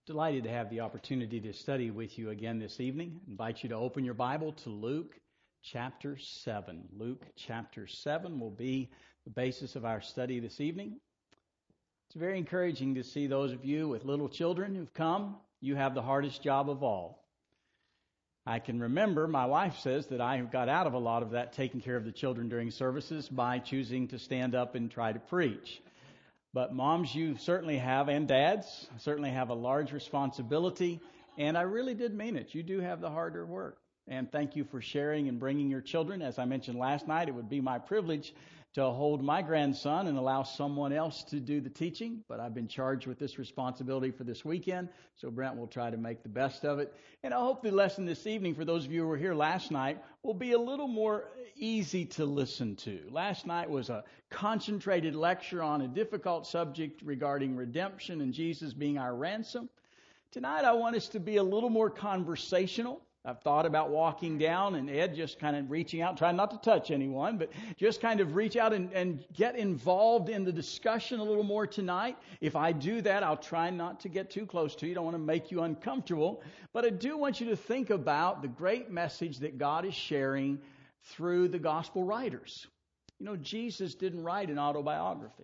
Delighted to have the opportunity to study with you again this evening. I invite you to open your Bible to Luke chapter 7. Luke chapter 7 will be the basis of our study this evening. It's very encouraging to see those of you with little children who've come. You have the hardest job of all. I can remember my wife says that I got out of a lot of that taking care of the children during services by choosing to stand up and try to preach. But moms, you certainly have, and dads, certainly have a large responsibility. And I really did mean it. You do have the harder work. And thank you for sharing and bringing your children. As I mentioned last night, it would be my privilege to hold my grandson and allow someone else to do the teaching. But I've been charged with this responsibility for this weekend. So Brent will try to make the best of it. And I hope the lesson this evening, for those of you who were here last night, will be a little more easy to listen to. Last night was a concentrated lecture on a difficult subject regarding redemption and Jesus being our ransom. Tonight I want us to be a little more conversational. I've thought about walking down and Ed just kind of reaching out, trying not to touch anyone, but just kind of reach out and get involved in the discussion a little more tonight. If I do that, I'll try not to get too close to you. I don't want to make you uncomfortable. But I do want you to think about the great message that God is sharing through the gospel writers. You know, Jesus didn't write an autobiography.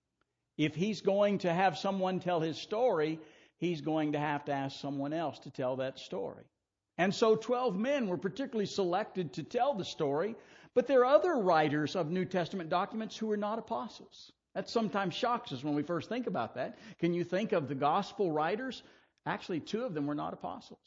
If he's going to have someone tell his story, he's going to have to ask someone else to tell that story. And so 12 men were particularly selected to tell the story, but there are other writers of New Testament documents who are not apostles. That sometimes shocks us when we first think about that. Can you think of the gospel writers? Actually, 2 of them were not apostles.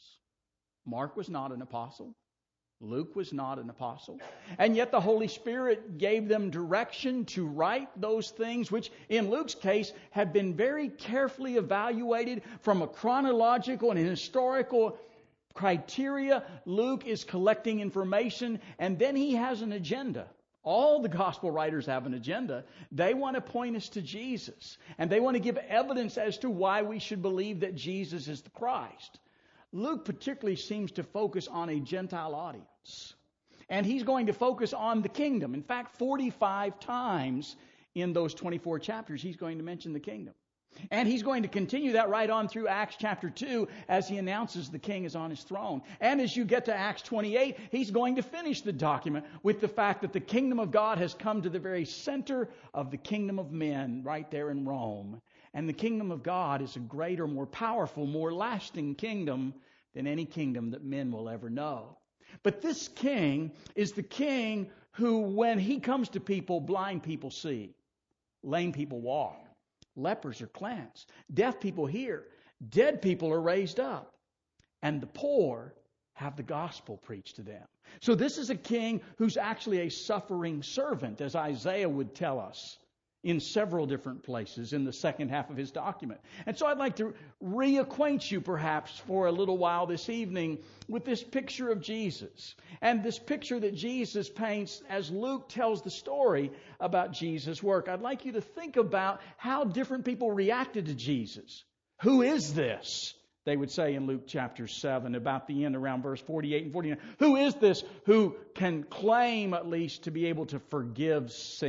Mark was not an apostle. Luke was not an apostle. And yet the Holy Spirit gave them direction to write those things, which in Luke's case had been very carefully evaluated from a chronological and historical criteria. Luke is collecting information, and then he has an agenda. All the gospel writers have an agenda. They want to point us to Jesus, and they want to give evidence as to why we should believe that Jesus is the Christ. Luke particularly seems to focus on a Gentile audience, and he's going to focus on the kingdom. In fact, 45 times in those 24 chapters, he's going to mention the kingdom. And he's going to continue that right on through Acts chapter 2 as he announces the king is on his throne. And as you get to Acts 28, he's going to finish the document with the fact that the kingdom of God has come to the very center of the kingdom of men right there in Rome. And the kingdom of God is a greater, more powerful, more lasting kingdom than any kingdom that men will ever know. But this king is the king who, when he comes to people, blind people see, lame people walk. Lepers are cleansed. Deaf people hear. Dead people are raised up. And the poor have the gospel preached to them. So this is a king who's actually a suffering servant, as Isaiah would tell us in several different places in the second half of his document. And so I'd like to reacquaint you perhaps for a little while this evening with this picture of Jesus. And this picture that Jesus paints as Luke tells the story about Jesus' work. I'd like you to think about how different people reacted to Jesus. Who is this? They would say in Luke chapter 7, about the end, around verse 48 and 49. Who is this who can claim at least to be able to forgive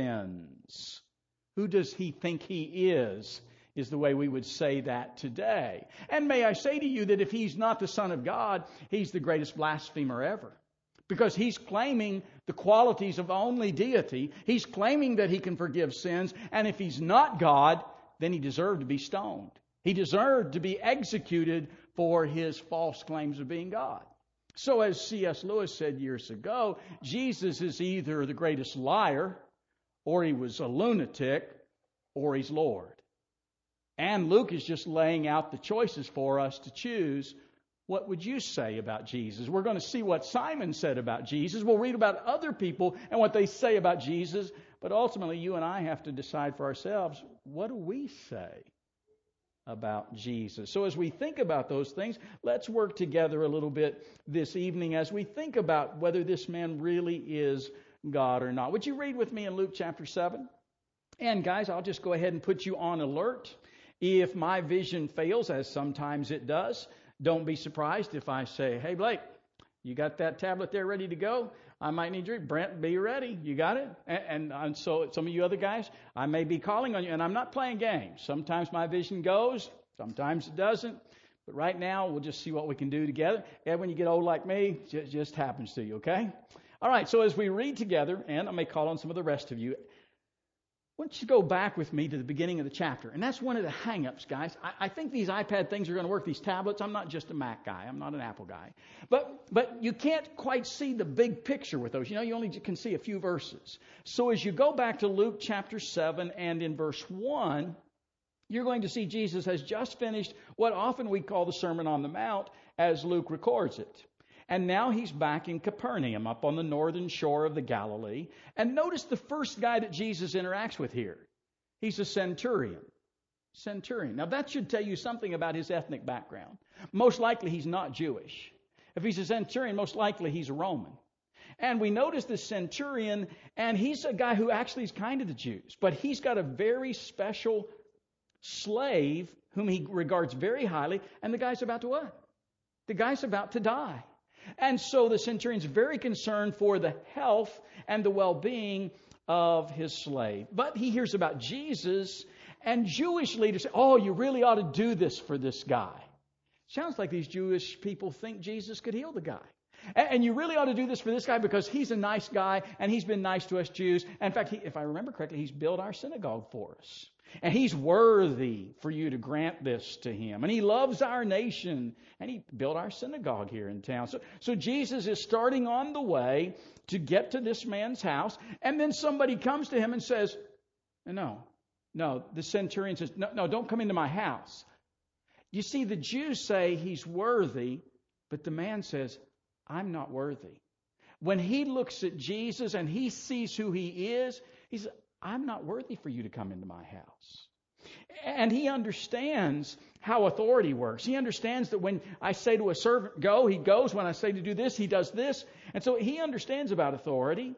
sins? Who does he think he is the way we would say that today. And may I say to you that if he's not the Son of God, he's the greatest blasphemer ever. Because he's claiming the qualities of only deity. He's claiming that he can forgive sins. And if he's not God, then he deserved to be stoned. He deserved to be executed for his false claims of being God. So as C.S. Lewis said years ago, Jesus is either the greatest liar, or he was a lunatic, or he's Lord. And Luke is just laying out the choices for us to choose. What would you say about Jesus? We're going to see what Simon said about Jesus. We'll read about other people and what they say about Jesus. But ultimately, you and I have to decide for ourselves, what do we say about Jesus? So as we think about those things, let's work together a little bit this evening as we think about whether this man really is God or not. Would you read with me in Luke chapter 7? And guys, I'll just go ahead and put you on alert. If my vision fails, as sometimes it does, don't be surprised if I say, hey Blake, you got that tablet there ready to go? I might need you. Brent, be ready. You got it? And so some of you other guys, I may be calling on you, and I'm not playing games. Sometimes my vision goes, sometimes it doesn't. But right now, we'll just see what we can do together. And when you get old like me, it just happens to you, okay? All right, so as we read together, and I may call on some of the rest of you, why don't you go back with me to the beginning of the chapter? And that's one of the hang-ups, guys. I think these iPad things are going to work, these tablets. I'm not just a Mac guy. I'm not an Apple guy. But you can't quite see the big picture with those. You only can see a few verses. So as you go back to Luke chapter 7 and in verse 1, you're going to see Jesus has just finished what often we call the Sermon on the Mount as Luke records it. And now he's back in Capernaum, up on the northern shore of the Galilee. And notice the first guy that Jesus interacts with here. He's a centurion. Now that should tell you something about his ethnic background. Most likely he's not Jewish. If he's a centurion, most likely he's a Roman. And we notice this centurion, and he's a guy who actually is kind of the Jews. But he's got a very special slave whom he regards very highly. And the guy's about to what? The guy's about to die. And so the centurion's very concerned for the health and the well-being of his slave. But he hears about Jesus, and Jewish leaders say, oh, you really ought to do this for this guy. Sounds like these Jewish people think Jesus could heal the guy. And you really ought to do this for this guy because he's a nice guy, and he's been nice to us Jews. In fact, if I remember correctly, he's built our synagogue for us. And he's worthy for you to grant this to him. And he loves our nation. And he built our synagogue here in town. So Jesus is starting on the way to get to this man's house. And then somebody comes to him and says, no. The centurion says, no, don't come into my house. You see, the Jews say he's worthy. But the man says, I'm not worthy. When he looks at Jesus and he sees who he is, he says, I'm not worthy for you to come into my house. And he understands how authority works. He understands that when I say to a servant, go, he goes. When I say to do this, he does this. And so he understands about authority.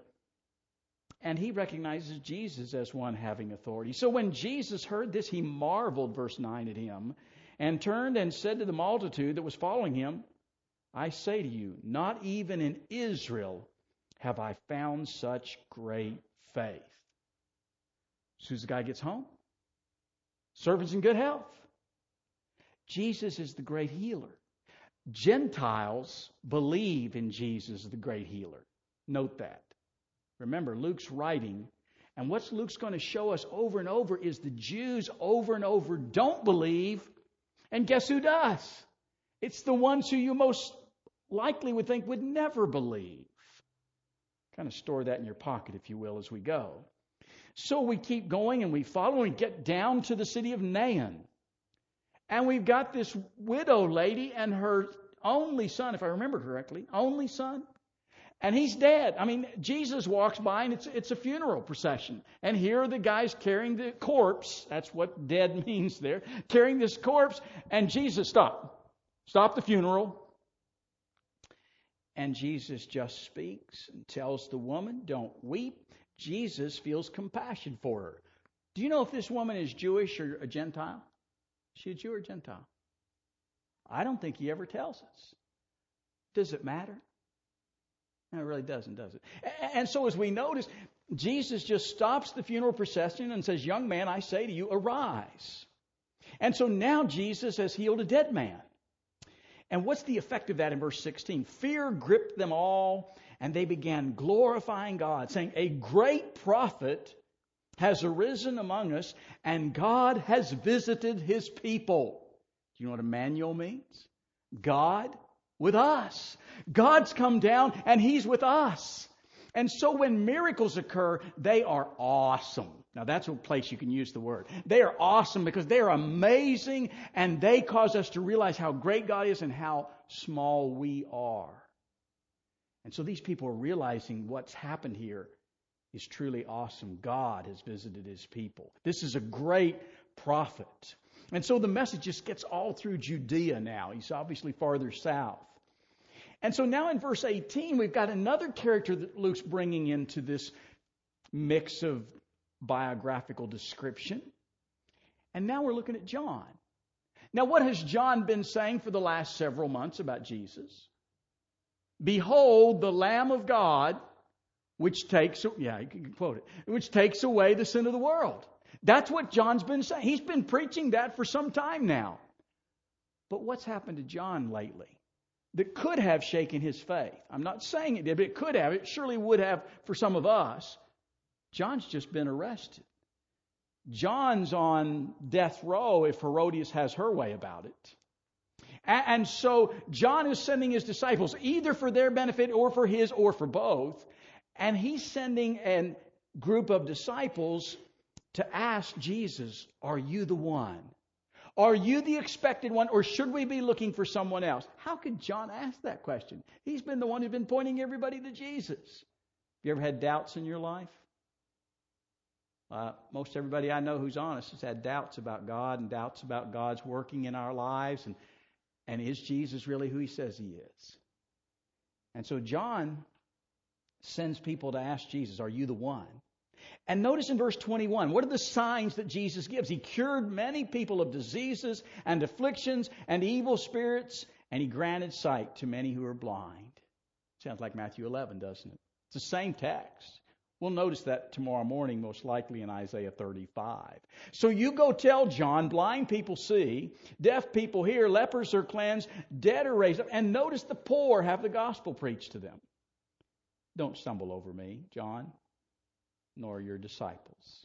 And he recognizes Jesus as one having authority. So when Jesus heard this, he marveled, verse 9, at him, and turned and said to the multitude that was following him, I say to you, not even in Israel have I found such great faith. As soon as the guy gets home, servant's in good health. Jesus is the great healer. Gentiles believe in Jesus, the great healer. Note that. Remember, Luke's writing, and what Luke's going to show us over and over is the Jews over and over don't believe, and guess who does? It's the ones who you most likely would think would never believe. Kind of store that in your pocket, if you will, as we go. So we keep going and we follow and get down to the city of Nain. And we've got this widow lady and her only son, if I remember correctly, only son. And he's dead. I mean, Jesus walks by and it's a funeral procession. And here are the guys carrying the corpse. That's what dead means there. Carrying this corpse. And Jesus, stop the funeral. And Jesus just speaks and tells the woman, don't weep. Jesus feels compassion for her. Do you know if this woman is Jewish or a Gentile? Is she a Jew or a Gentile? I don't think he ever tells us. Does it matter? No, it really doesn't, does it? And so as we notice, Jesus just stops the funeral procession and says, young man, I say to you, arise. And so now Jesus has healed a dead man. And what's the effect of that in verse 16? Fear gripped them all, and they began glorifying God, saying, a great prophet has arisen among us, and God has visited his people. Do you know what Emmanuel means? God with us. God's come down, and he's with us. And so when miracles occur, they are awesome. Now that's a place you can use the word. They are awesome because they are amazing, and they cause us to realize how great God is and how small we are. And so these people are realizing what's happened here is truly awesome. God has visited his people. This is a great prophet. And so the message just gets all through Judea now. He's obviously farther south. And so now in verse 18, we've got another character that Luke's bringing into this mix of biographical description. And now we're looking at John. Now what has John been saying for the last several months about Jesus? Behold, the Lamb of God, which takes, you can quote it, which takes away the sin of the world. That's what John's been saying. He's been preaching that for some time now. But what's happened to John lately that could have shaken his faith? I'm not saying it did, but it could have. It surely would have for some of us. John's just been arrested. John's on death row if Herodias has her way about it. And so John is sending his disciples either for their benefit or for his or for both. And he's sending a group of disciples to ask Jesus, are you the one? Are you the expected one, or should we be looking for someone else? How could John ask that question? He's been the one who's been pointing everybody to Jesus. Have you ever had doubts in your life? Most everybody I know who's honest has had doubts about God and doubts about God's working in our lives. And is Jesus really who he says he is? And so John sends people to ask Jesus, are you the one? And notice in verse 21, what are the signs that Jesus gives? He cured many people of diseases and afflictions and evil spirits, and he granted sight to many who are blind. Sounds like Matthew 11, doesn't it? It's the same text. We'll notice that tomorrow morning, most likely in Isaiah 35. So you go tell John, blind people see, deaf people hear, lepers are cleansed, dead are raised up, and notice the poor have the gospel preached to them. Don't stumble over me, John, nor your disciples.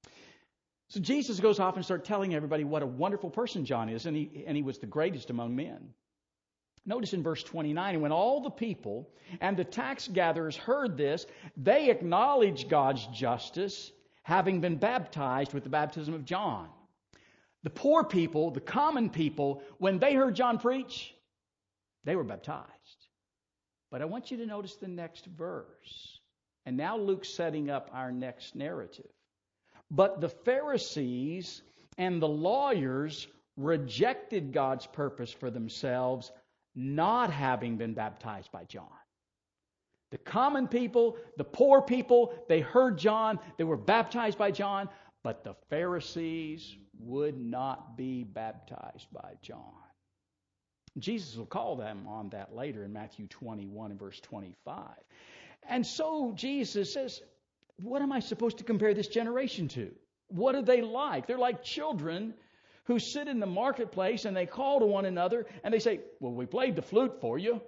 So Jesus goes off and starts telling everybody what a wonderful person John is, and he was the greatest among men. Notice in verse 29, and when all the people and the tax gatherers heard this, they acknowledged God's justice, having been baptized with the baptism of John. The poor people, the common people, when they heard John preach, they were baptized. But I want you to notice the next verse. And now Luke's setting up our next narrative. But the Pharisees and the lawyers rejected God's purpose for themselves, not having been baptized by John. The common people, the poor people, they heard John, they were baptized by John, but the Pharisees would not be baptized by John. Jesus will call them on that later in Matthew 21 and verse 25. And so Jesus says, what am I supposed to compare this generation to? What are they like? They're like children who sit in the marketplace and they call to one another and they say, well, we played the flute for you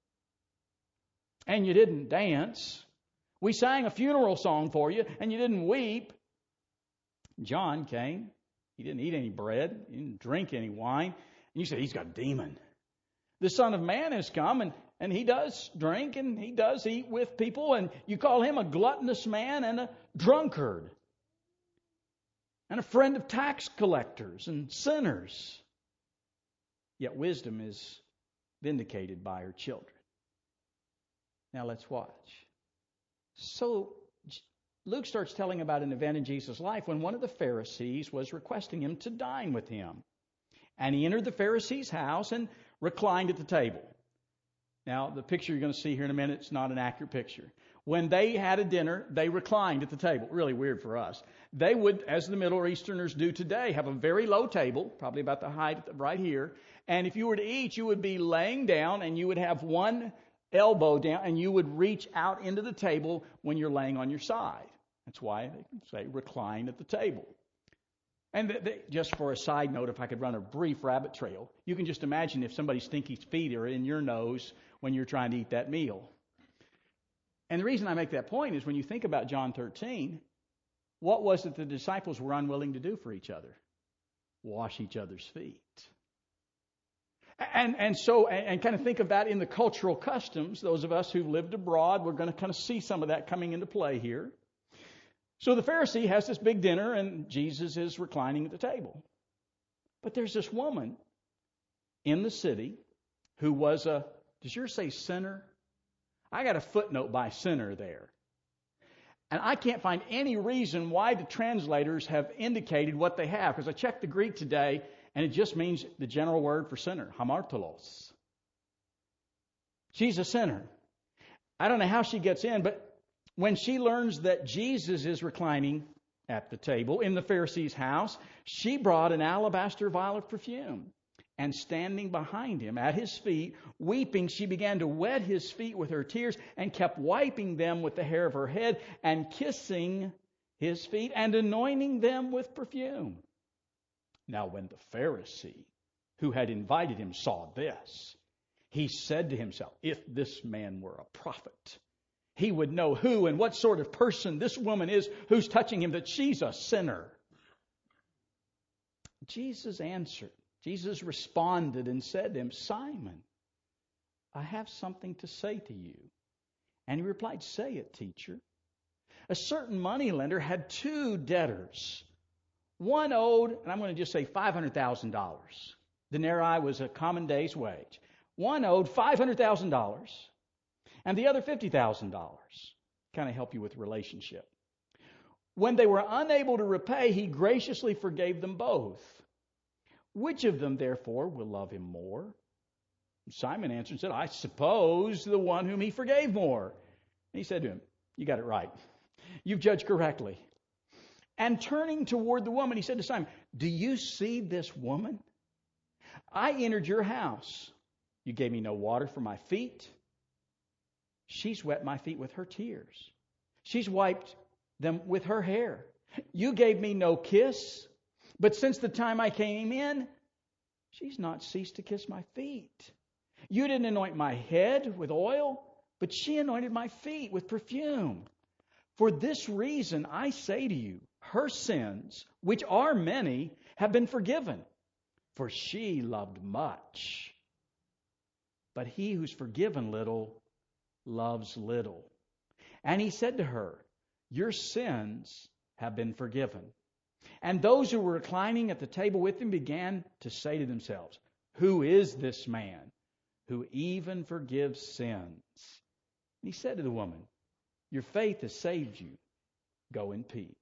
and you didn't dance. We sang a funeral song for you and you didn't weep. John came. He didn't eat any bread. He didn't drink any wine. And you said, he's got a demon. The Son of Man has come and he does drink and he does eat with people, and you call him a gluttonous man and a drunkard and a friend of tax collectors and sinners. Yet wisdom is vindicated by her children. Now let's watch. So Luke starts telling about an event in Jesus' life when one of the Pharisees was requesting him to dine with him. And he entered the Pharisee's house and reclined at the table. Now, the picture you're going to see here in a minute is not an accurate picture. When they had a dinner, they reclined at the table. Really weird for us. They would, as the Middle Easterners do today, have a very low table, probably about the height right here. And if you were to eat, you would be laying down and you would have one elbow down and you would reach out into the table when you're laying on your side. That's why they say recline at the table. And just for a side note, if I could run a brief rabbit trail, you can just imagine if somebody's stinky feet are in your nose when you're trying to eat that meal. And the reason I make that point is when you think about John 13, what was it the disciples were unwilling to do for each other? Wash each other's feet. And so kind of think of that in the cultural customs. Those of us who've lived abroad, we're going to kind of see some of that coming into play here. So the Pharisee has this big dinner and Jesus is reclining at the table. But there's this woman in the city who was does yours say sinner? I got a footnote by sinner there. And I can't find any reason why the translators have indicated what they have, because I checked the Greek today and it just means the general word for sinner, hamartolos. She's a sinner. I don't know how she gets in, but when she learns that Jesus is reclining at the table in the Pharisee's house, she brought an alabaster vial of perfume. And standing behind him at his feet, weeping, she began to wet his feet with her tears and kept wiping them with the hair of her head and kissing his feet and anointing them with perfume. Now when the Pharisee who had invited him, saw this, he said to himself, if this man were a prophet, he would know who and what sort of person this woman is who's touching him, that she's a sinner. Jesus answered. Jesus responded and said to him, Simon, I have something to say to you. And he replied, say it, teacher. A certain moneylender had 2 debtors. One owed, and I'm going to just say $500,000. Denarii was a common day's wage. One owed $500,000, and the other $50,000. Kind of help you with relationship. When they were unable to repay, he graciously forgave them both. Which of them, therefore, will love him more? Simon answered and said, I suppose the one whom he forgave more. And he said to him, you got it right. You've judged correctly. And turning toward the woman, he said to Simon, do you see this woman? I entered your house. You gave me no water for my feet. She's wet my feet with her tears. She's wiped them with her hair. You gave me no kiss, but since the time I came in, she's not ceased to kiss my feet. You didn't anoint my head with oil, but she anointed my feet with perfume. For this reason, I say to you, her sins, which are many, have been forgiven, for she loved much. But he who's forgiven little loves little. And he said to her, your sins have been forgiven. And those who were reclining at the table with him began to say to themselves, who is this man who even forgives sins? And he said to the woman, your faith has saved you. Go in peace.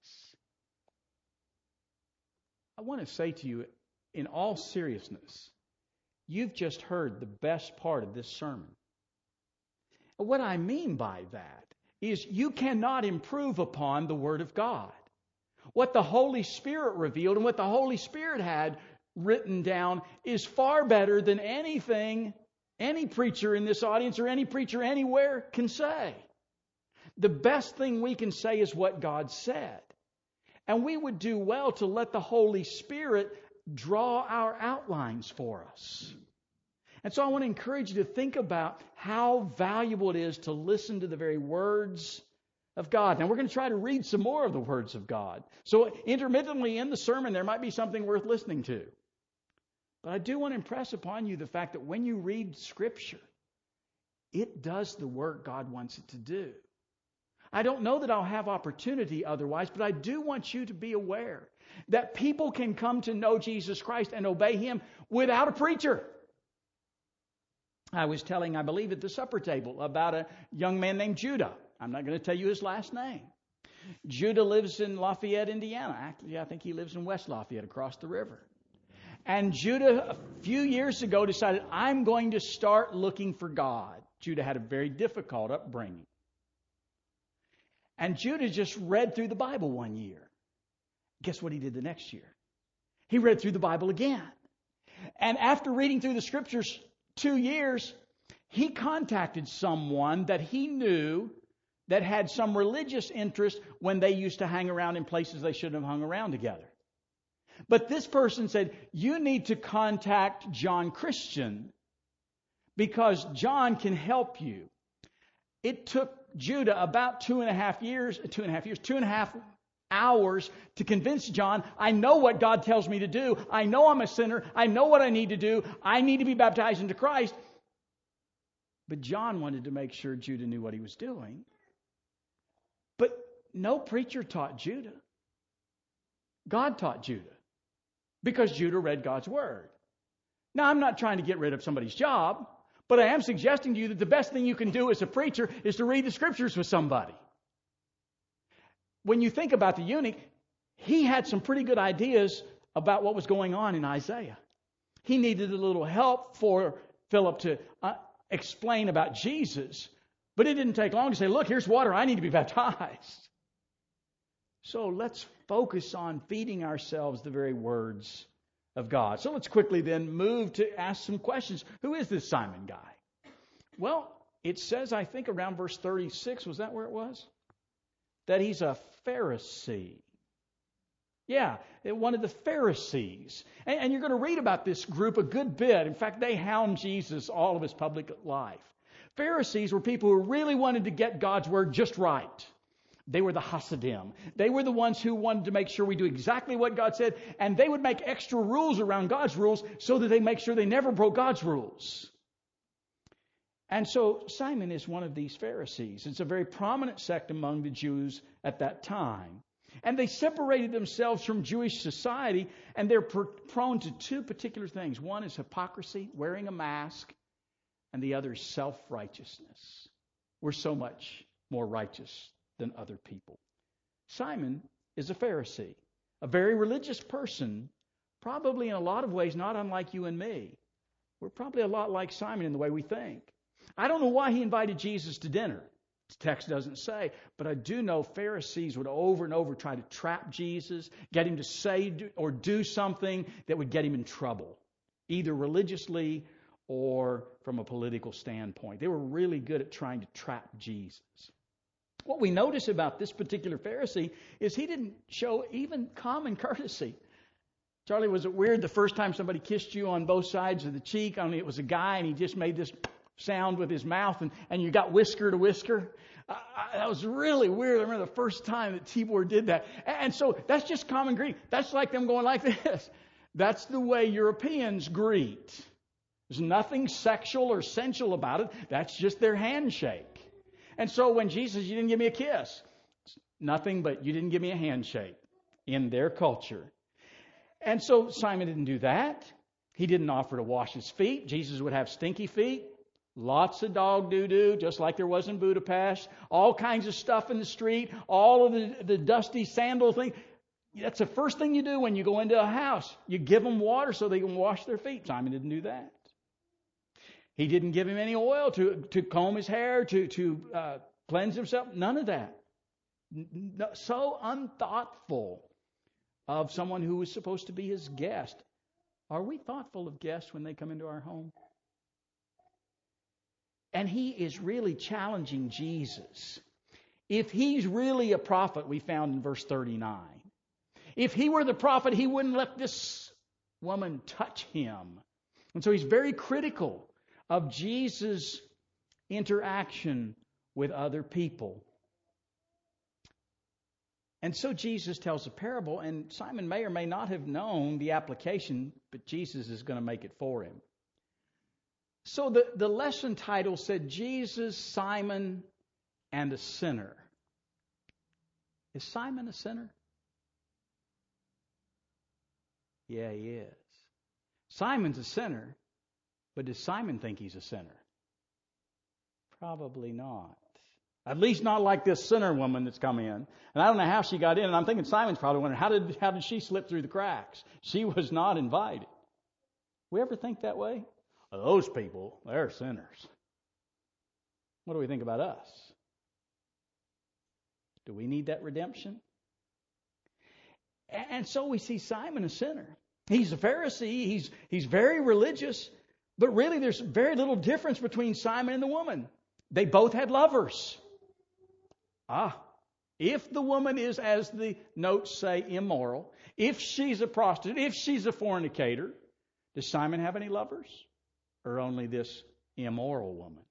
I want to say to you, in all seriousness, you've just heard the best part of this sermon. What I mean by that is you cannot improve upon the Word of God. What the Holy Spirit revealed and what the Holy Spirit had written down is far better than anything any preacher in this audience or any preacher anywhere can say. The best thing we can say is what God said. And we would do well to let the Holy Spirit draw our outlines for us. And so I want to encourage you to think about how valuable it is to listen to the very words of God. Now we're going to try to read some more of the words of God. So intermittently in the sermon there might be something worth listening to. But I do want to impress upon you the fact that when you read Scripture, it does the work God wants it to do. I don't know that I'll have opportunity otherwise, but I do want you to be aware that people can come to know Jesus Christ and obey Him without a preacher. I was telling, I believe, at the supper table about a young man named Judah. I'm not going to tell you his last name. Judah lives in Lafayette, Indiana. Actually, I think he lives in West Lafayette across the river. And Judah, a few years ago, decided, I'm going to start looking for God. Judah had a very difficult upbringing. And Judah just read through the Bible one year. Guess what he did the next year? He read through the Bible again. And after reading through the Scriptures 2 years, he contacted someone that he knew that had some religious interest when they used to hang around in places they shouldn't have hung around together. But this person said, you need to contact John Christian because John can help you. It took Judah about 2.5 hours to convince John, I know what God tells me to do. I know I'm a sinner. I know what I need to do. I need to be baptized into Christ. But John wanted to make sure Judah knew what he was doing. But no preacher taught Judah. God taught Judah because Judah read God's Word. Now, I'm not trying to get rid of somebody's job, but I am suggesting to you that the best thing you can do as a preacher is to read the Scriptures with somebody. When you think about the eunuch, he had some pretty good ideas about what was going on in Isaiah. He needed a little help for Philip to explain about Jesus, but it didn't take long to say, look, here's water, I need to be baptized. So let's focus on feeding ourselves the very words of God. So let's quickly then move to ask some questions. Who is this Simon guy? Well, it says, I think around verse 36, was that where it was? That he's a Pharisee. Yeah, one of the Pharisees. And you're going to read about this group a good bit. In fact, they hound Jesus all of his public life. Pharisees were people who really wanted to get God's word just right. They were the Hasidim. They were the ones who wanted to make sure we do exactly what God said, and they would make extra rules around God's rules so that they make sure they never broke God's rules. And so Simon is one of these Pharisees. It's a very prominent sect among the Jews at that time. And they separated themselves from Jewish society, and they're prone to two particular things. One is hypocrisy, wearing a mask, and the other is self-righteousness. We're so much more righteous than other people. Simon is a Pharisee, a very religious person, probably in a lot of ways not unlike you and me. We're probably a lot like Simon in the way we think. I don't know why he invited Jesus to dinner. The text doesn't say, but I do know Pharisees would over and over try to trap Jesus, get him to say or do something that would get him in trouble, either religiously or from a political standpoint. They were really good at trying to trap Jesus. What we notice about this particular Pharisee is he didn't show even common courtesy. Charlie, was it weird the first time somebody kissed you on both sides of the cheek? Only it was a guy and he just made this sound with his mouth and you got whisker to whisker? That was really weird. I remember the first time that Tibor did that. And so that's just common greeting. That's like them going like this. That's the way Europeans greet. There's nothing sexual or sensual about it. That's just their handshake. And so when Jesus, you didn't give me a kiss. It's nothing but you didn't give me a handshake in their culture. And so Simon didn't do that. He didn't offer to wash his feet. Jesus would have stinky feet. Lots of dog doo-doo, just like there was in Budapest. All kinds of stuff in the street. All of the dusty sandal thing. That's the first thing you do when you go into a house. You give them water so they can wash their feet. Simon didn't do that. He didn't give him any oil to comb his hair, to cleanse himself. None of that. So unthoughtful of someone who was supposed to be his guest. Are we thoughtful of guests when they come into our home? And he is really challenging Jesus. If he's really a prophet, we found in verse 39. If he were the prophet, he wouldn't let this woman touch him. And so he's very critical of Jesus' interaction with other people. And so Jesus tells a parable, and Simon may or may not have known the application, but Jesus is going to make it for him. So the lesson title said, Jesus, Simon, and a sinner. Is Simon a sinner? Yeah, he is. Simon's a sinner, but does Simon think he's a sinner? Probably not. At least not like this sinner woman that's come in. And I don't know how she got in, and I'm thinking Simon's probably wondering, how did she slip through the cracks? She was not invited. We ever think that way? Well, those people, they're sinners. What do we think about us? Do we need that redemption? And so we see Simon a sinner. He's a Pharisee. He's very religious. But really there's very little difference between Simon and the woman. They both had lovers. If the woman is, as the notes say, immoral, if she's a prostitute, if she's a fornicator, does Simon have any lovers? Or only this immoral woman?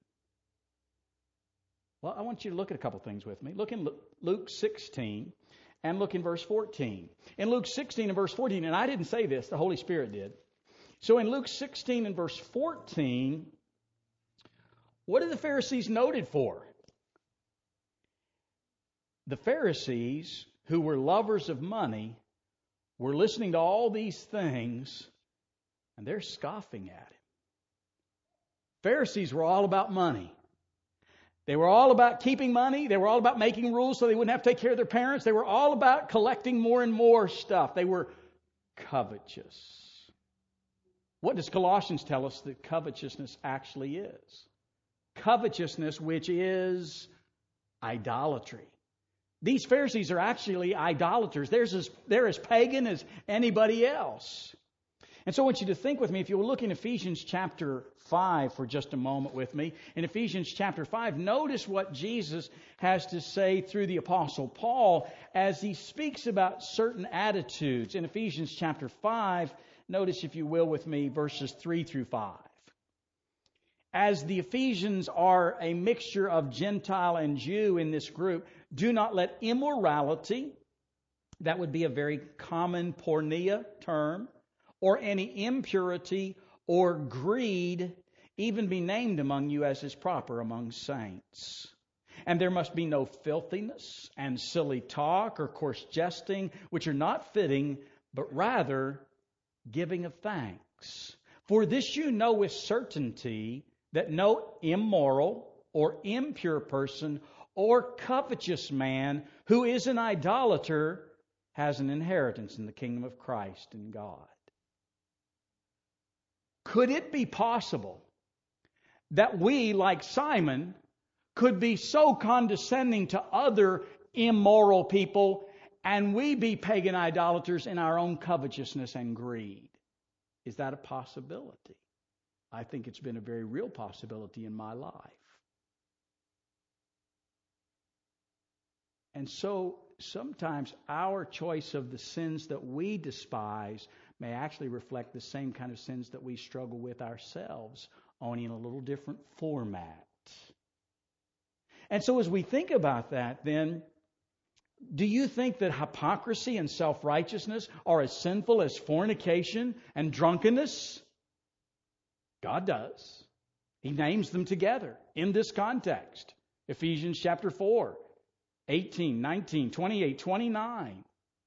Well, I want you to look at a couple things with me. Look in Luke 16 and look in verse 14. In Luke 16 and verse 14, and I didn't say this, the Holy Spirit did. So in Luke 16 and verse 14, what are the Pharisees noted for? The Pharisees, who were lovers of money, were listening to all these things, and they're scoffing at him. Pharisees were all about money. They were all about keeping money. They were all about making rules so they wouldn't have to take care of their parents. They were all about collecting more and more stuff. They were covetous. What does Colossians tell us that covetousness actually is? Covetousness, which is idolatry. These Pharisees are actually idolaters. They're as pagan as anybody else. And so I want you to think with me, if you'll look in Ephesians chapter 5 for just a moment with me. In Ephesians chapter 5, notice what Jesus has to say through the Apostle Paul as he speaks about certain attitudes. In Ephesians chapter 5, notice, if you will, with me, verses 3 through 5. As the Ephesians are a mixture of Gentile and Jew in this group, do not let immorality, that would be a very common porneia term, or any impurity or greed even be named among you as is proper among saints. And there must be no filthiness and silly talk or coarse jesting, which are not fitting, but rather giving of thanks. For this you know with certainty, that no immoral or impure person or covetous man who is an idolater has an inheritance in the kingdom of Christ and God. Could it be possible that we, like Simon, could be so condescending to other immoral people and we be pagan idolaters in our own covetousness and greed? Is that a possibility? I think it's been a very real possibility in my life. And so sometimes our choice of the sins that we despise may actually reflect the same kind of sins that we struggle with ourselves, only in a little different format. And so as we think about that, then, do you think that hypocrisy and self-righteousness are as sinful as fornication and drunkenness? God does. He names them together in this context. Ephesians chapter 4, 18, 19, 28, 29.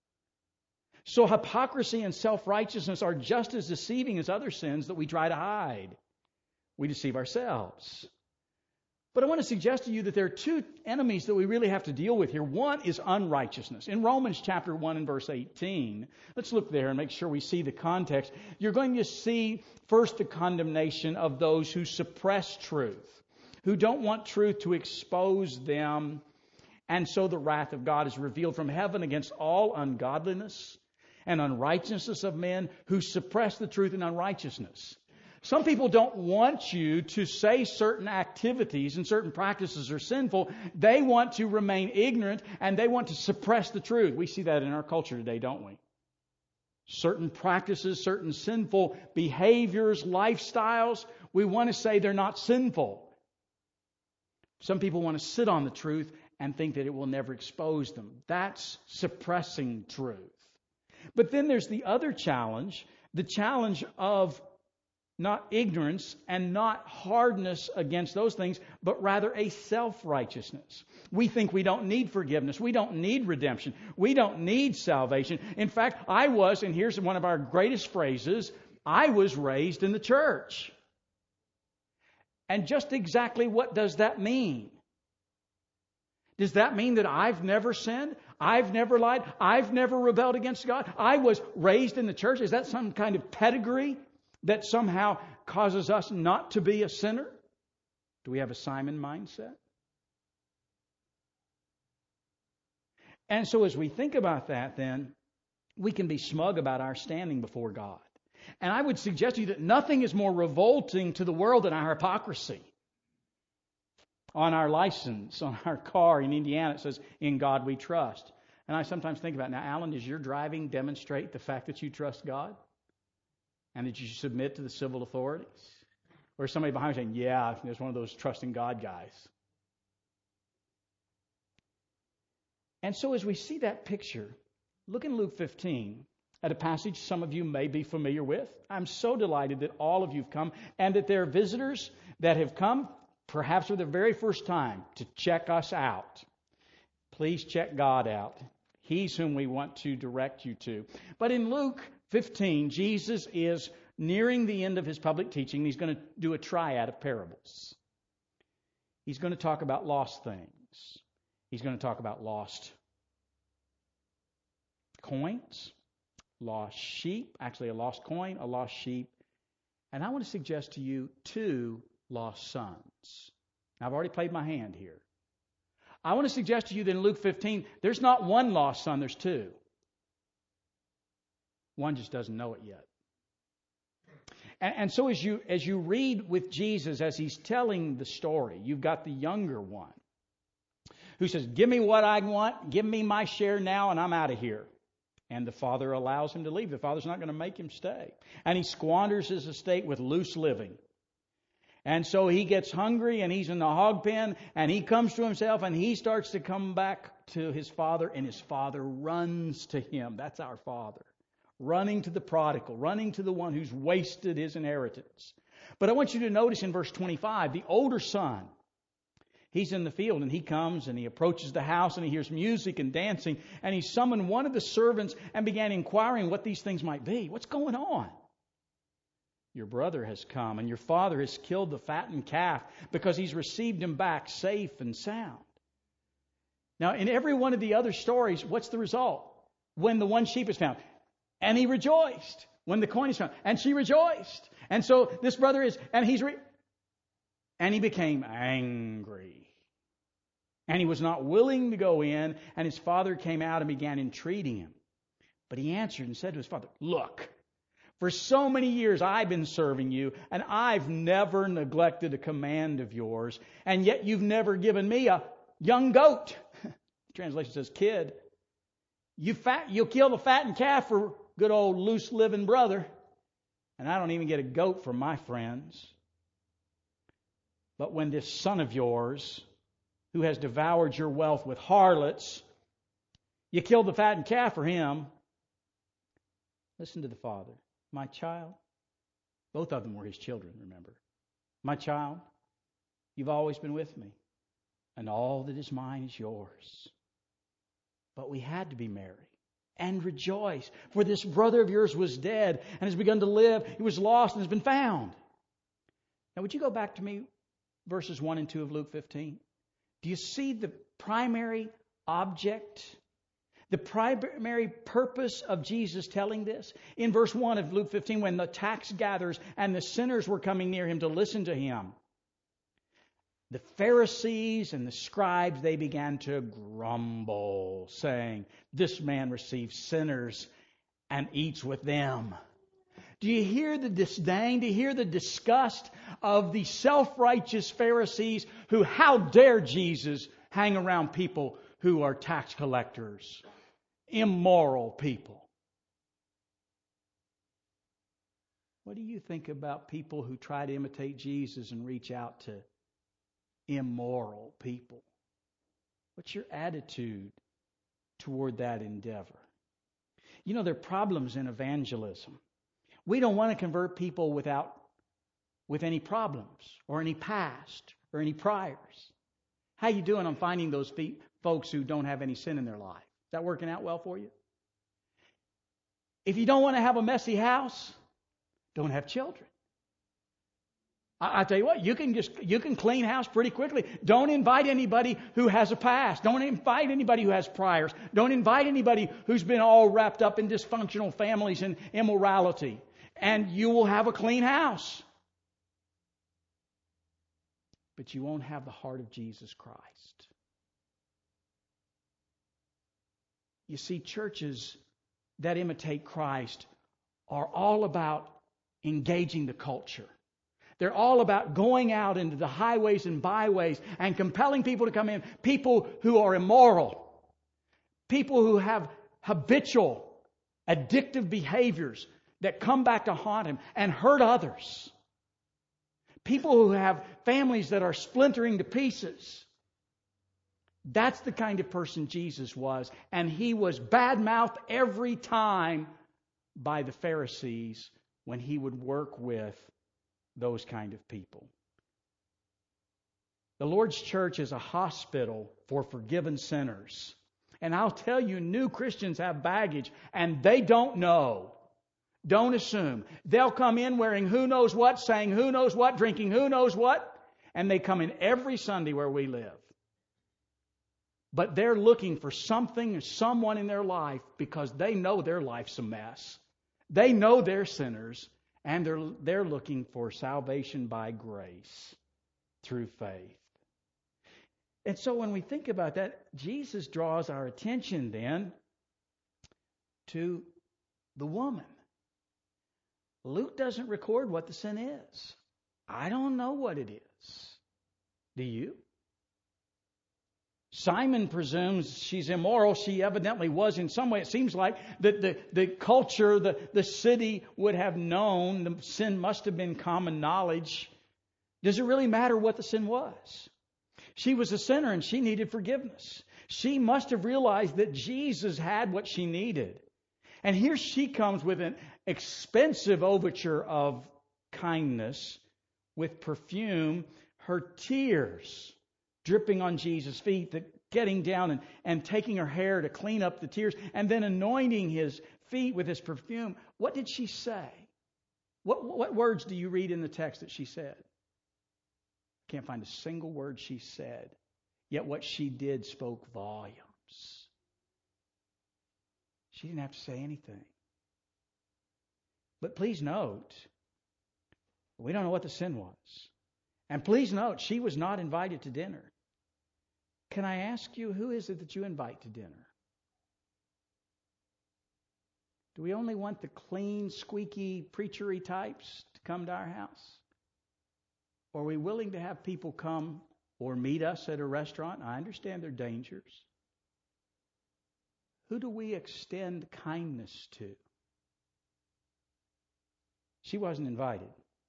So hypocrisy and self-righteousness are just as deceiving as other sins that we try to hide. We deceive ourselves. But I want to suggest to you that there are two enemies that we really have to deal with here. One is unrighteousness. In Romans chapter 1 and verse 18, let's look there and make sure we see the context. You're going to see first the condemnation of those who suppress truth, who don't want truth to expose them. And so the wrath of God is revealed from heaven against all ungodliness and unrighteousness of men who suppress the truth in unrighteousness. Some people don't want you to say certain activities and certain practices are sinful. They want to remain ignorant and they want to suppress the truth. We see that in our culture today, don't we? Certain practices, certain sinful behaviors, lifestyles, we want to say they're not sinful. Some people want to sit on the truth and think that it will never expose them. That's suppressing truth. But then there's the other challenge, the challenge of not ignorance and not hardness against those things, but rather a self-righteousness. We think we don't need forgiveness. We don't need redemption. We don't need salvation. In fact, and here's one of our greatest phrases, I was raised in the church. And just exactly what does that mean? Does that mean that I've never sinned? I've never lied? I've never rebelled against God? I was raised in the church? Is that some kind of pedigree that somehow causes us not to be a sinner? Do we have a Simon mindset? And so as we think about that, then, we can be smug about our standing before God. And I would suggest to you that nothing is more revolting to the world than our hypocrisy. On our license, on our car in Indiana, it says, "In God we trust." And I sometimes think about, now, Alan, does your driving demonstrate the fact that you trust God? And that you submit to the civil authorities? Or somebody behind you saying, yeah, there's one of those trusting God guys. And so as we see that picture, look in Luke 15 at a passage some of you may be familiar with. I'm so delighted that all of you have come and that there are visitors that have come perhaps for the very first time to check us out. Please check God out. He's whom we want to direct you to. But in Luke 15, Jesus is nearing the end of his public teaching. He's going to do a triad of parables. He's going to talk about lost things. He's going to talk about lost coins, lost sheep, actually a lost coin, a lost sheep. And I want to suggest to you 2 lost sons. Now, I've already played my hand here. I want to suggest to you that in Luke 15, there's not 1 lost son, there's 2. One just doesn't know it yet. And so as you read with Jesus, as he's telling the story, you've got the younger one who says, give me what I want, give me my share now, and I'm out of here. And the father allows him to leave. The father's not going to make him stay. And he squanders his estate with loose living. And so he gets hungry and he's in the hog pen and he comes to himself and he starts to come back to his father, and his father runs to him. That's our Father. Running to the prodigal, running to the one who's wasted his inheritance. But I want you to notice in verse 25, the older son, he's in the field and he comes and he approaches the house and he hears music and dancing, and he summoned one of the servants and began inquiring what these things might be. What's going on? Your brother has come and your father has killed the fattened calf because he's received him back safe and sound. Now, in every one of the other stories, what's the result? When the one sheep is found. And he rejoiced. When the coin is found. And she rejoiced. And so this brother is, and he became angry. And he was not willing to go in, and his father came out and began entreating him. But he answered and said to his father, look, for so many years I've been serving you, and I've never neglected a command of yours, and yet you've never given me a young goat. The translation says kid. You'll kill the fattened calf for good old loose living brother, and I don't even get a goat from my friends. But when this son of yours, who has devoured your wealth with harlots, you killed the fattened calf for him. Listen to the father. My child, both of them were his children, remember. My child, you've always been with me, and all that is mine is yours. But we had to be merry and rejoice, for this brother of yours was dead and has begun to live. He was lost and has been found. Now, would you go back to me, verses 1 and 2 of Luke 15? Do you see the primary object, the primary purpose of Jesus telling this? In verse 1 of Luke 15, when the tax gatherers and the sinners were coming near him to listen to him, the Pharisees and the scribes, they began to grumble, saying, this man receives sinners and eats with them. Do you hear the disdain? Do you hear the disgust of the self-righteous Pharisees who, how dare Jesus hang around people who are tax collectors, immoral people? What do you think about people who try to imitate Jesus and reach out to immoral people? What's your attitude toward that endeavor? You know, there are problems in evangelism. We don't want to convert people with any problems or any past or any priors. How you doing on finding those folks who don't have any sin in their life? Is that working out well for you? If you don't want to have a messy house, don't have children. I tell you what, you can clean house pretty quickly. Don't invite anybody who has a past. Don't invite anybody who has priors. Don't invite anybody who's been all wrapped up in dysfunctional families and immorality. And you will have a clean house. But you won't have the heart of Jesus Christ. You see, churches that imitate Christ are all about engaging the culture. They're all about going out into the highways and byways and compelling people to come in. People who are immoral. People who have habitual, addictive behaviors that come back to haunt him and hurt others. People who have families that are splintering to pieces. That's the kind of person Jesus was. And he was bad-mouthed every time by the Pharisees when he would work with those kind of people. The Lord's church is a hospital for forgiven sinners. And I'll tell you, new Christians have baggage and they don't know. Don't assume. They'll come in wearing who knows what, saying who knows what, drinking who knows what, and they come in every Sunday where we live. But they're looking for something or someone in their life because they know their life's a mess. They know they're sinners. And they're looking for salvation by grace through faith. And so when we think about that, Jesus draws our attention then to the woman. Luke doesn't record what the sin is. I don't know what it is. Do you? Simon presumes she's immoral. She evidently was in some way. It seems like the culture, the city would have known the sin must have been common knowledge. Does it really matter what the sin was? She was a sinner and she needed forgiveness. She must have realized that Jesus had what she needed. And here she comes with an expensive overture of kindness with perfume, her tears dripping on Jesus' feet, getting down and taking her hair to clean up the tears, and then anointing his feet with his perfume. What did she say? What words do you read in the text that she said? Can't find a single word she said. Yet what she did spoke volumes. She didn't have to say anything. But please note, we don't know what the sin was. And please note, she was not invited to dinner. Can I ask you, who is it that you invite to dinner? Do we only want the clean, squeaky, preachery types to come to our house? Or are we willing to have people come or meet us at a restaurant? I understand their dangers. Who do we extend kindness to? She wasn't invited.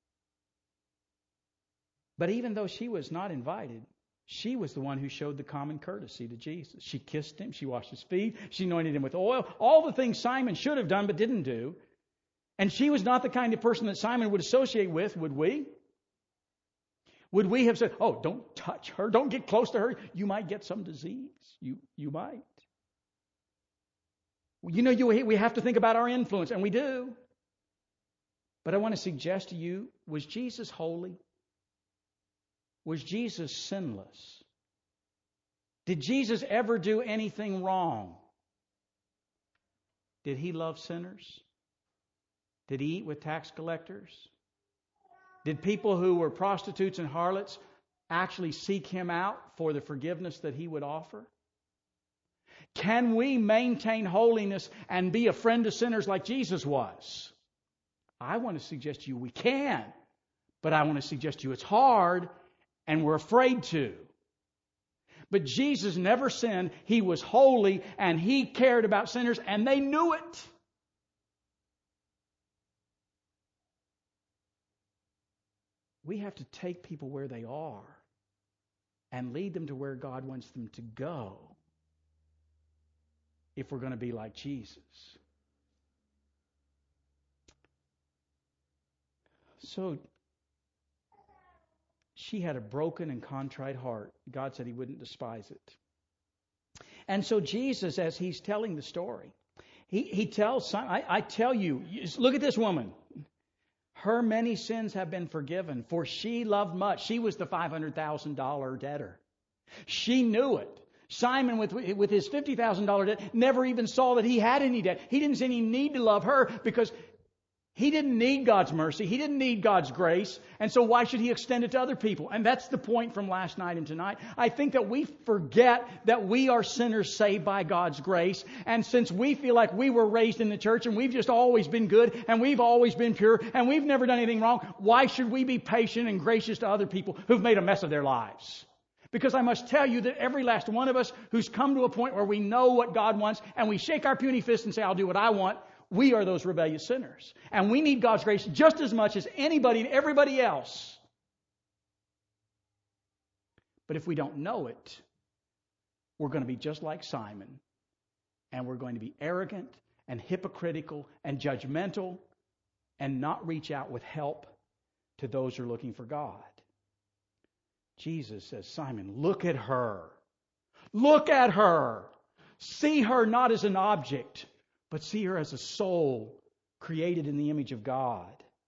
But even though she was not invited, she was the one who showed the common courtesy to Jesus. She kissed him. She washed his feet. She anointed him with oil. All the things Simon should have done but didn't do. And she was not the kind of person that Simon would associate with, would we? Would we have said, oh, don't touch her. Don't get close to her. You might get some disease. You might. You know, we have to think about our influence, and we do. But I want to suggest to you, was Jesus holy? Was Jesus sinless? Did Jesus ever do anything wrong? Did he love sinners? Did he eat with tax collectors? Did people who were prostitutes and harlots actually seek him out for the forgiveness that he would offer? Can we maintain holiness and be a friend to sinners like Jesus was? I want to suggest to you we can, but I want to suggest to you it's hard and we're afraid to. But Jesus never sinned. He was holy and he cared about sinners and they knew it. We have to take people where they are and lead them to where God wants them to go if we're going to be like Jesus. So she had a broken and contrite heart. God said he wouldn't despise it. And so Jesus, as he's telling the story, he tells Simon, I tell you, look at this woman. Her many sins have been forgiven, for she loved much. She was the $500,000 debtor. She knew it. Simon, with his $50,000 debt, never even saw that he had any debt. He didn't see any need to love her because he didn't need God's mercy. He didn't need God's grace. And so why should he extend it to other people? And that's the point from last night and tonight. I think that we forget that we are sinners saved by God's grace. And since we feel like we were raised in the church and we've just always been good and we've always been pure and we've never done anything wrong, why should we be patient and gracious to other people who've made a mess of their lives? Because I must tell you that every last one of us who's come to a point where we know what God wants and we shake our puny fist and say, I'll do what I want, we are those rebellious sinners. And we need God's grace just as much as anybody and everybody else. But if we don't know it, we're going to be just like Simon. And we're going to be arrogant and hypocritical and judgmental and not reach out with help to those who are looking for God. Jesus says, Simon, look at her. Look at her. See her not as an object, but see her as a soul created in the image of God.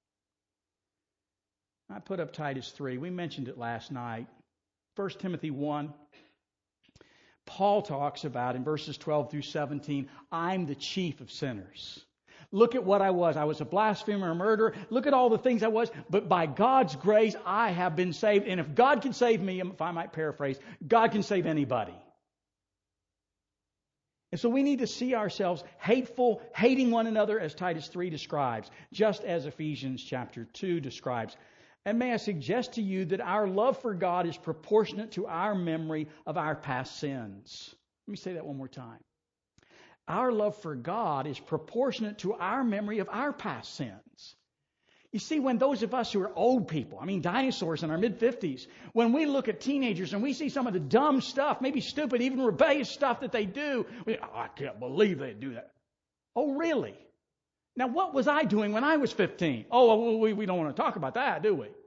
I put up Titus 3. We mentioned it last night. 1 Timothy 1. Paul talks about in verses 12 through 17, I'm the chief of sinners. Look at what I was. I was a blasphemer, a murderer. Look at all the things I was. But by God's grace, I have been saved. And if God can save me, if I might paraphrase, God can save anybody. And so we need to see ourselves hateful, hating one another, as Titus 3 describes, just as Ephesians chapter 2 describes. And may I suggest to you that our love for God is proportionate to our memory of our past sins. Let me say that one more time. Our love for God is proportionate to our memory of our past sins. You see, when those of us who are old people, dinosaurs in our mid-50s, when we look at teenagers and we see some of the dumb stuff, maybe stupid, even rebellious stuff that they do, I can't believe they do that. Oh, really? Now, what was I doing when I was 15? Oh, well, we don't want to talk about that, do we?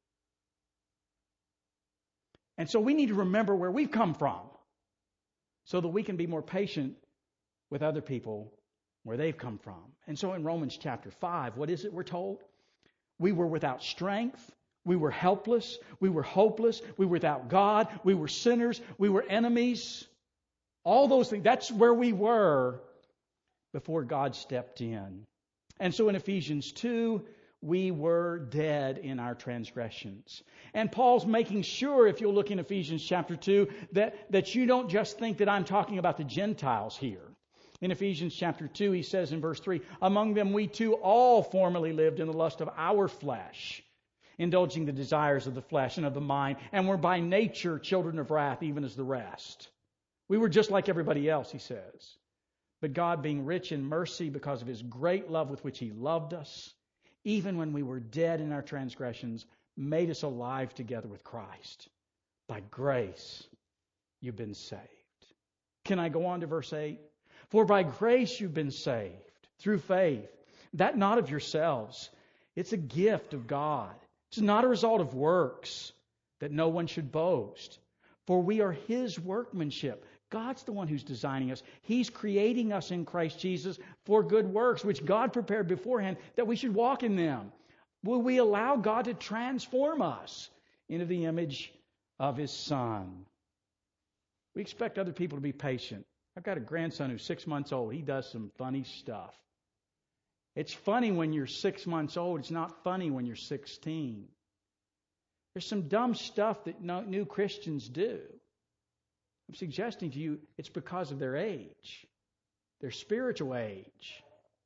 And so we need to remember where we've come from so that we can be more patient with other people where they've come from. And so in Romans chapter 5, what is it we're told? We were without strength. We were helpless. We were hopeless. We were without God. We were sinners. We were enemies. All those things. That's where we were before God stepped in. And so in Ephesians 2, we were dead in our transgressions. And Paul's making sure, if you'll look in Ephesians chapter 2, that you don't just think that I'm talking about the Gentiles here. In Ephesians chapter 2, he says in verse 3, among them we too all formerly lived in the lust of our flesh, indulging the desires of the flesh and of the mind, and were by nature children of wrath, even as the rest. We were just like everybody else, he says. But God, being rich in mercy because of His great love with which He loved us, even when we were dead in our transgressions, made us alive together with Christ. By grace, you've been saved. Can I go on to verse 8? For by grace you've been saved, through faith, that not of yourselves. It's a gift of God. It's not a result of works, that no one should boast. For we are His workmanship. God's the one who's designing us. He's creating us in Christ Jesus for good works, which God prepared beforehand that we should walk in them. Will we allow God to transform us into the image of His Son? We expect other people to be patient. I've got a grandson who's 6 months old. He does some funny stuff. It's funny when you're 6 months old. It's not funny when you're 16. There's some dumb stuff that new Christians do. I'm suggesting to you it's because of their age, their spiritual age.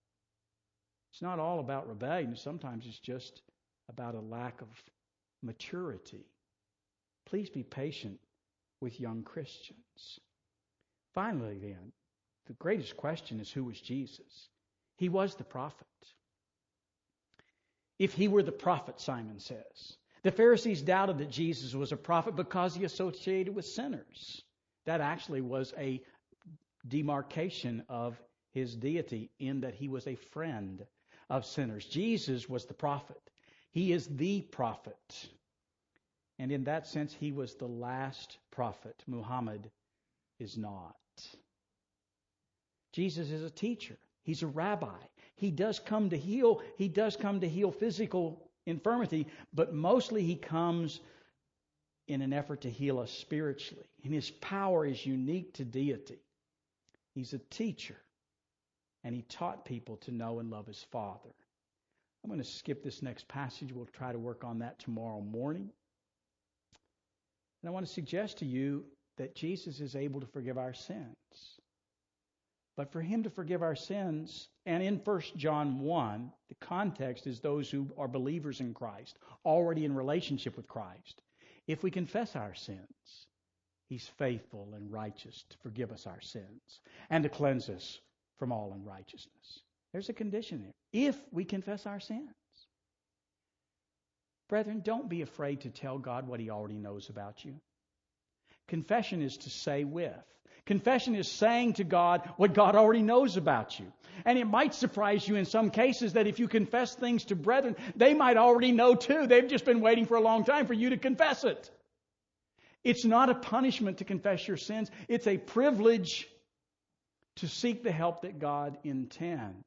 It's not all about rebellion. Sometimes it's just about a lack of maturity. Please be patient with young Christians. Finally, then, the greatest question is, who was Jesus? He was the prophet. If He were the prophet, Simon says. The Pharisees doubted that Jesus was a prophet because He associated with sinners. That actually was a demarcation of His deity in that He was a friend of sinners. Jesus was the prophet. He is the prophet. And in that sense, He was the last prophet. Muhammad is not. Jesus is a teacher. He's a rabbi. He does come to heal. He does come to heal physical infirmity, but mostly He comes in an effort to heal us spiritually. And His power is unique to deity. He's a teacher, and He taught people to know and love His Father. I'm going to skip this next passage. We'll try to work on that tomorrow morning. And I want to suggest to you that Jesus is able to forgive our sins. But for Him to forgive our sins, and in 1 John 1, the context is those who are believers in Christ, already in relationship with Christ. If we confess our sins, He's faithful and righteous to forgive us our sins and to cleanse us from all unrighteousness. There's a condition there. If we confess our sins. Brethren, don't be afraid to tell God what He already knows about you. Confession is to say with. Confession is saying to God what God already knows about you. And it might surprise you in some cases that if you confess things to brethren, they might already know too. They've just been waiting for a long time for you to confess it. It's not a punishment to confess your sins. It's a privilege to seek the help that God intends.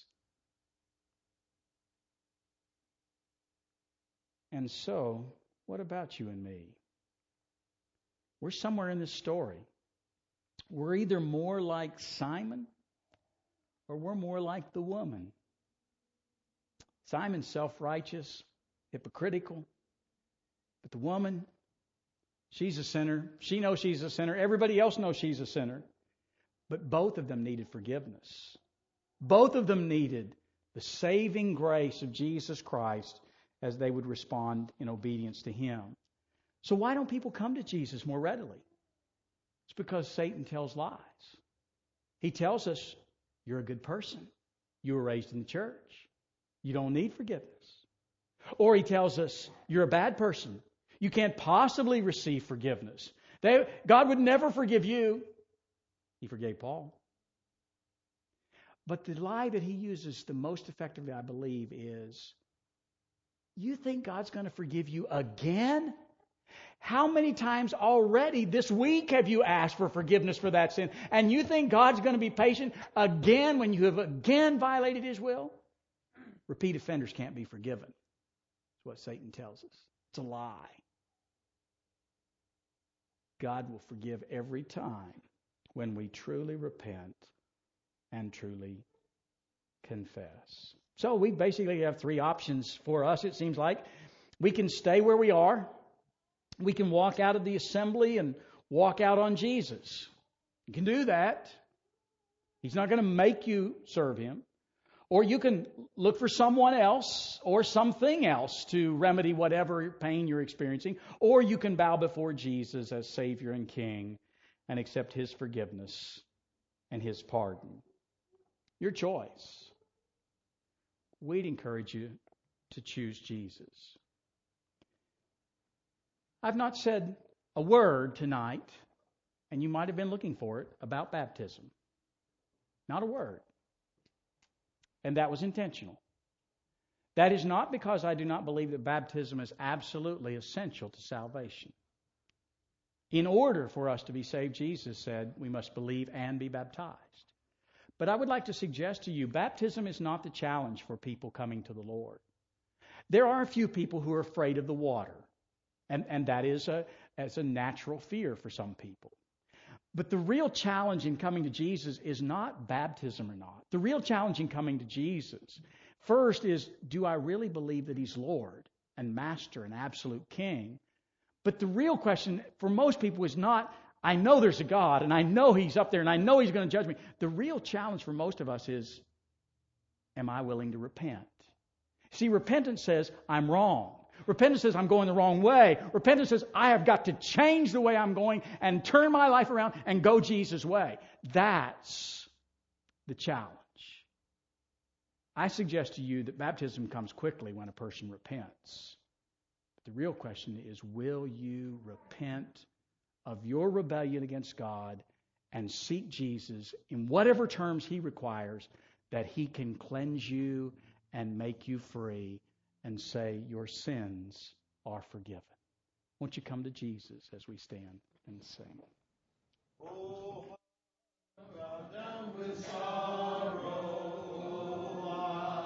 And so, what about you and me? We're somewhere in this story. We're either more like Simon or we're more like the woman. Simon's self-righteous, hypocritical. But the woman, she's a sinner. She knows she's a sinner. Everybody else knows she's a sinner. But both of them needed forgiveness. Both of them needed the saving grace of Jesus Christ as they would respond in obedience to Him. So why don't people come to Jesus more readily? It's because Satan tells lies. He tells us, you're a good person. You were raised in the church. You don't need forgiveness. Or he tells us, you're a bad person. You can't possibly receive forgiveness. God would never forgive you. He forgave Paul. But the lie that he uses the most effectively, I believe, is, you think God's going to forgive you again? How many times already this week have you asked for forgiveness for that sin? And you think God's going to be patient again when you have again violated His will? Repeat offenders can't be forgiven. That's what Satan tells us. It's a lie. God will forgive every time when we truly repent and truly confess. So we basically have three options for us, it seems like. We can stay where we are. We can walk out of the assembly and walk out on Jesus. You can do that. He's not going to make you serve Him. Or you can look for someone else or something else to remedy whatever pain you're experiencing. Or you can bow before Jesus as Savior and King and accept His forgiveness and His pardon. Your choice. We'd encourage you to choose Jesus. I've not said a word tonight, and you might have been looking for it, about baptism. Not a word. And that was intentional. That is not because I do not believe that baptism is absolutely essential to salvation. In order for us to be saved, Jesus said we must believe and be baptized. But I would like to suggest to you, baptism is not the challenge for people coming to the Lord. There are a few people who are afraid of the water. And that is a natural fear for some people. But the real challenge in coming to Jesus is not baptism or not. The real challenge in coming to Jesus, first is, do I really believe that He's Lord and Master and absolute King? But the real question for most people is not, I know there's a God and I know He's up there and I know He's going to judge me. The real challenge for most of us is, am I willing to repent? See, repentance says, I'm wrong. Repentance says I'm going the wrong way. Repentance says I have got to change the way I'm going and turn my life around and go Jesus' way. That's the challenge. I suggest to you that baptism comes quickly when a person repents. But the real question is, will you repent of your rebellion against God and seek Jesus in whatever terms He requires, that He can cleanse you and make you free and say your sins are forgiven? Won't you come to Jesus as we stand and sing? Oh, down with